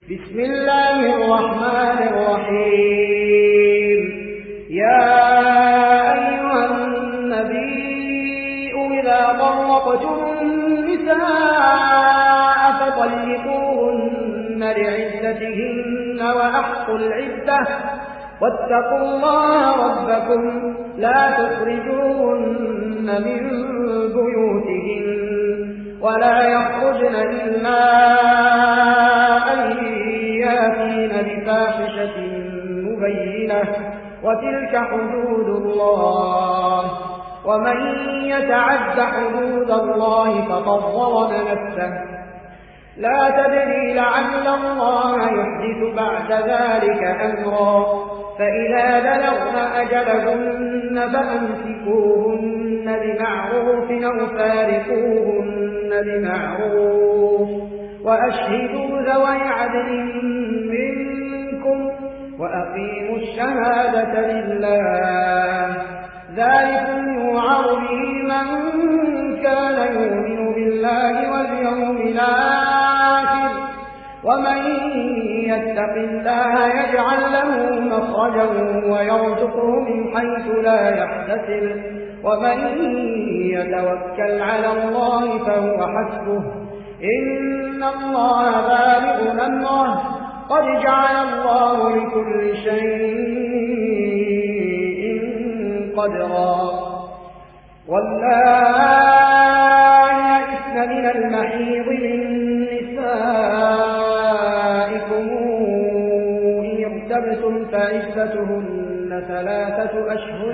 بسم الله الرحمن الرحيم. يا أيها النبي إذا طلقتم النساء فطلقوهن لعدتهن وأحصوا العدة واتقوا الله ربكم لا تخرجوهن من بيوتهن ولا يخرجن إلا أن يأتين بفاحشة مبينة وتلك حدود الله ومن يتعد حدود الله فقد ظلم نفسه لا تدري لعل الله يحدث بعد ذلك أمرا فإذا بلغن أجلهن فأمسكوهن بمعروف أو فارقوهن بمعروف وأشهدوا ذوي عدل منكم وأقيموا الشهادة لله ذلكم يوعظ به من كان يؤمن بالله واليوم الآخر ومن يتق الله يجعل له مخرجا ويرزقه من حيث لا يحتسب ومن يتوكل على الله فهو حسبه إن الله بالغ أمره قد جعل الله لكل شيء قدرا واللائي يئسن من المحيض من نسائكم إن ارتبتم فعدتهن 3 أشهر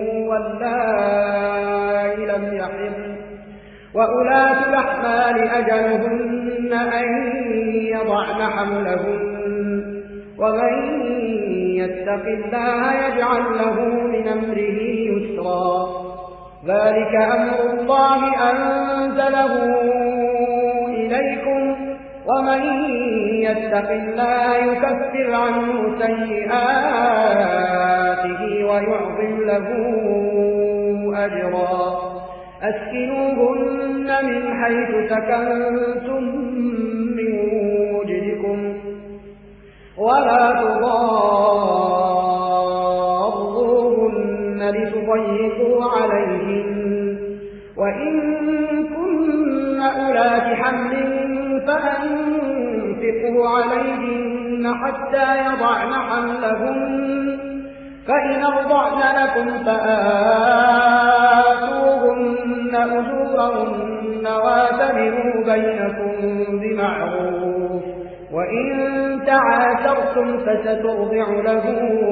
واللائي لم يحضن وأولاة الأحمال أجلهن أن يضعن حملهن ومن يتق الله يجعل له من أمره يسرا ذلك أمر الله أنزله إليكم ومن يتق الله يكفر عنه سيئاته ويعظم له أجرا أسكنوهن من حيث سكنتم من وجدكم ولا تضاروهن لتضيقوا عليهن وإن كن أولات حمل فأنفقوا عليهن حتى يضعن حملهن فإن أرضعن لكم فآتوهن أجورهن واتمروا بينكم بمعروف وإن تعاسرتم فسترضع له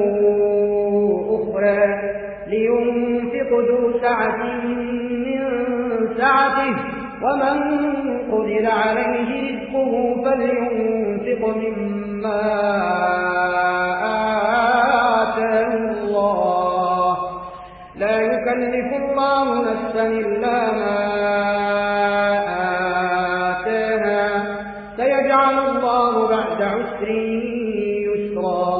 أخرى لينفق ذو سعة من سعته ومن قدر عليه رزقه فلينفق مما آتاه الله لا يكلف الله نفسا إلا ما آتاها سيجعل الله بعد عسر يسرا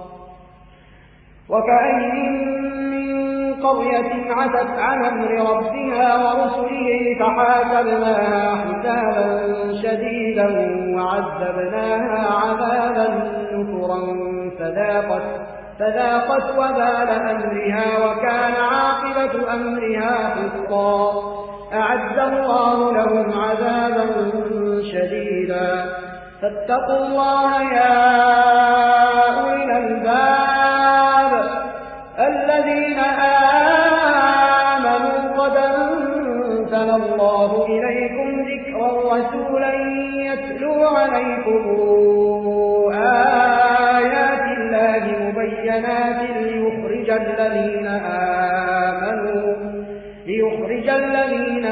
وكأين من قرية عتت عن أمر ربها ورسله فحاسبناها حسابا شديدا وعذبناها عذابا نكرا فذاقت وبال أمرها وكان عاقبة أمرها خسرا أعد الله لهم عذابا شديدا فاتقوا الله يا أولي الألباب الذين آمنوا قد أنزل الله إليكم ذكرا رسولا يتلو عليكم آيات الله مبينات ليخرج الذين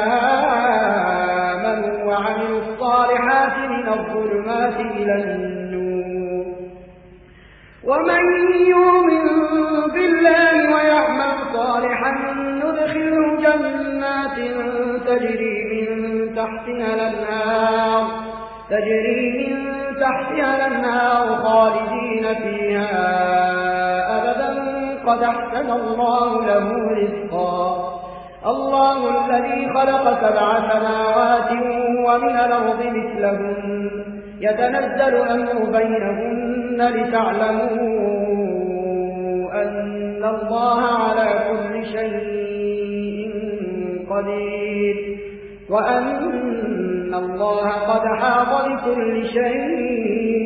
آمنوا وعملوا الصالحات من الظلمات إلى النور ومن يؤمن بالله ويعمل صالحا ندخله جنات تجري من تحتها الأنهار خالدين فيها أبدا قد أحسن الله له رزقا الله الذي خلق 7 سماوات ومن الأرض مثلهن يتنزل الأمر بينهن لتعلموا أن الله على كل شيء قدير وأن الله قد حاط بكل شيء